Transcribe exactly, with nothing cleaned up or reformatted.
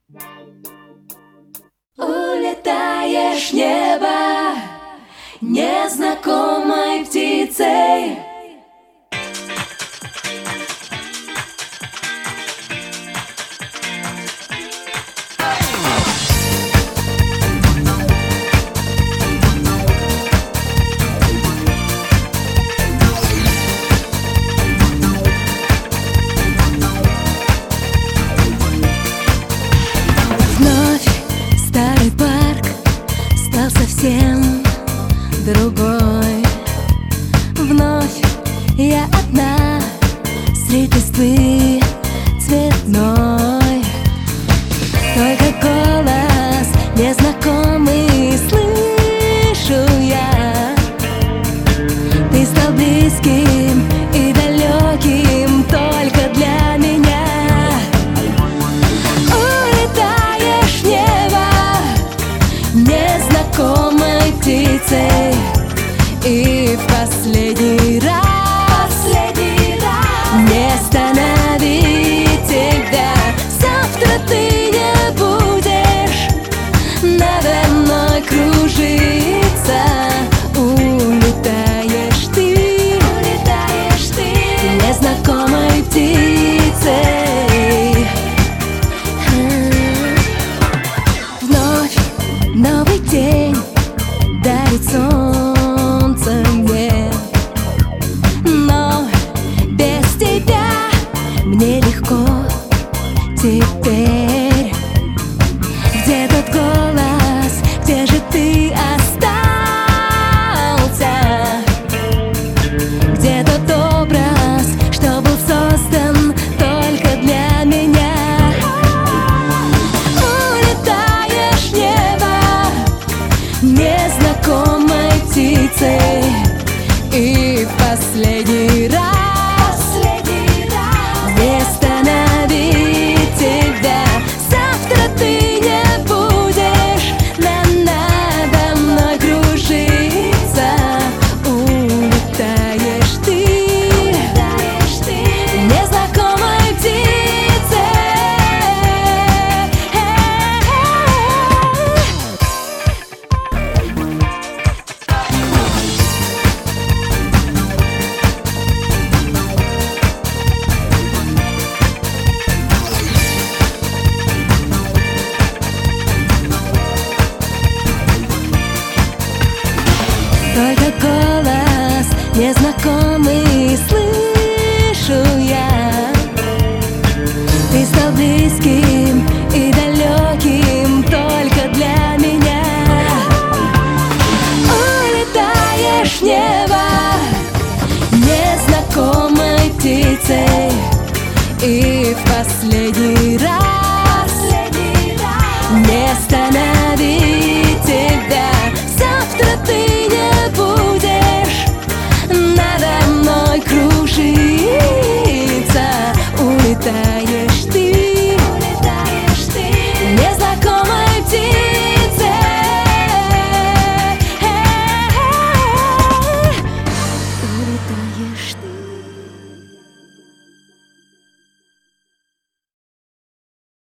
Улетаешь в небо незнакомой птицей. Старый парк стал совсем другой. Вновь я одна среди листвы цветной. Только голос незнакомый слышу я. Ты стал близким и далеким только для меня. Незнакомой птицей, и в последний раз, последний раз не остановить тебя. Завтра ты не будешь надо мной кружиться. Улетаешь ты, улетаешь ты незнакомой птицей.